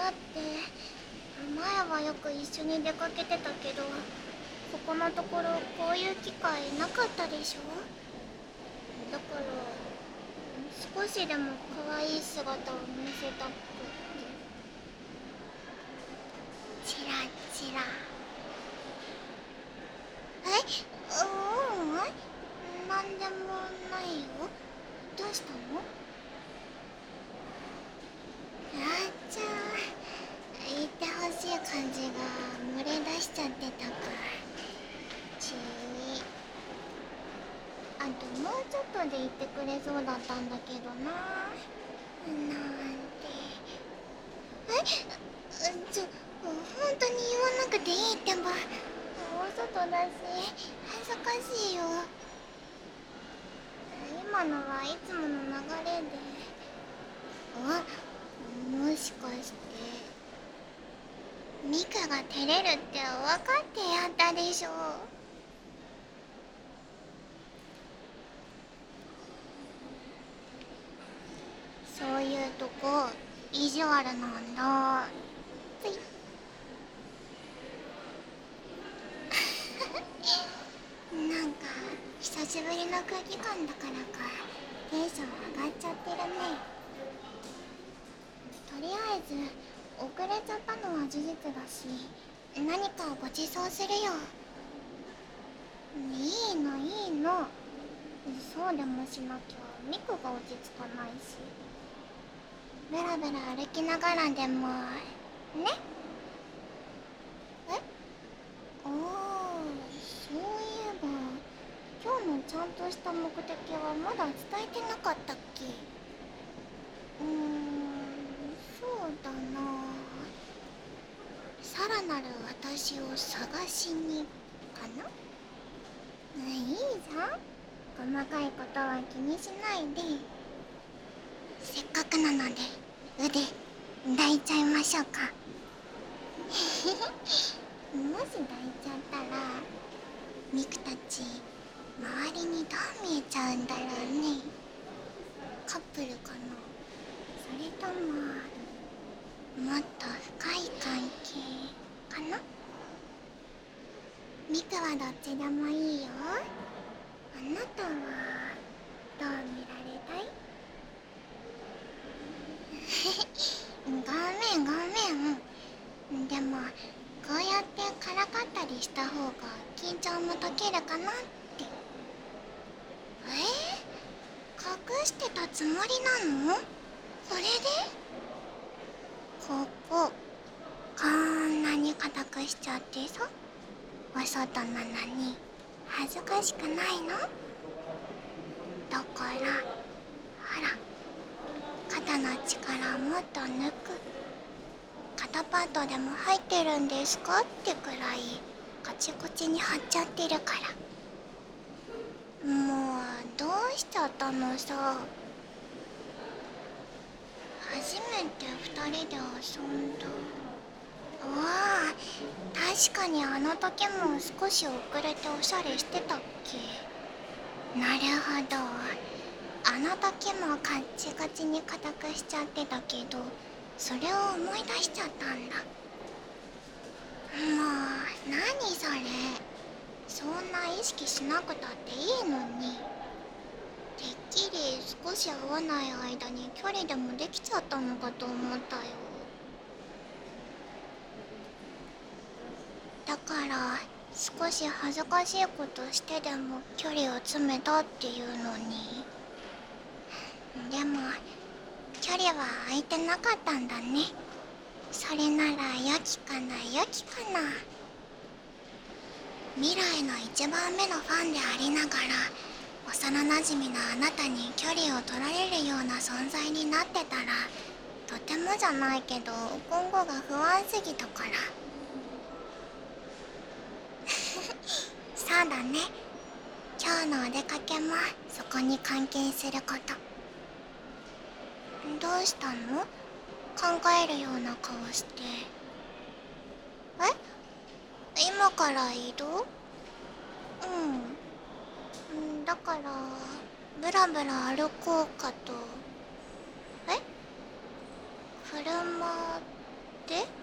って前はよく一緒に出かけてたけど、ここのところこういう機会なかったでしょ。だから少しでも可愛い姿を見せたくて。チラチラ。なんでもないよ。どうしたの？あーちゃん、言ってほしい感じが漏れ出しちゃってたか。ちー。あともうちょっとで言ってくれそうだったんだけどな。なんて。本当に言わなくていいってば。もう外だし恥ずかしいよ。今のはいつもの流れで。もしかしてミカが照れるって分かってやったでしょ。そういうとこ意地悪なんだ。つい。なんか久しぶりの空気感だからかテンション上がっちゃってるね。とりあえず遅れちゃったのは事実だし、何かご馳走するよ。いいのいいの。そうでもしなきゃミクが落ち着かないし。ブラブラ歩きながらでもね。そういえば今日のちゃんとした目的はまだ伝えてなかったっけ。そうだな。さらなる私を探しにかな。いいじゃん、細かいことは気にしないで。せっかくなので腕抱いちゃいましょうか。もし抱いちゃったらミクたち周りにどう見えちゃうんだろうね。カップルかな、それとももっと深い関係かな。ミクはどっちでもいいよ。あなたはどう見られたい？ごめんごめん。でもこうやってからかったりした方が緊張も解けるかなって。隠してたつもりなの？これで？こここんなに硬くしちゃってさ、お外なのに恥ずかしくないの？だからほら、肩の力もっと抜く。肩パッドでも入ってるんですかってくらいカチコチに貼っちゃってるから。もうどうしちゃったのさ。初めて2人で遊んだ。わあ、確かにあの時も少し遅れておしゃれしてたっけ。なるほど、あの時もカッチカチに硬くしちゃってたけど、それを思い出しちゃったんだ。もう何それ。そんな意識しなくたっていいのに。てっきり少し会わない間に距離でもできちゃったのかと思ったよ。だから少し恥ずかしいことしてでも距離を詰めたっていうのに。でも距離は空いてなかったんだね。それなら良きかな良きかな。未来の一番目のファンでありながら幼なじみのあなたに距離を取られるような存在になってたら、とてもじゃないけど今後が不安すぎたから。そうだね、今日のお出かけもそこに関係すること。どうしたの？考えるような顔して。今から移動？だからブラブラ歩こうかと。え？車って。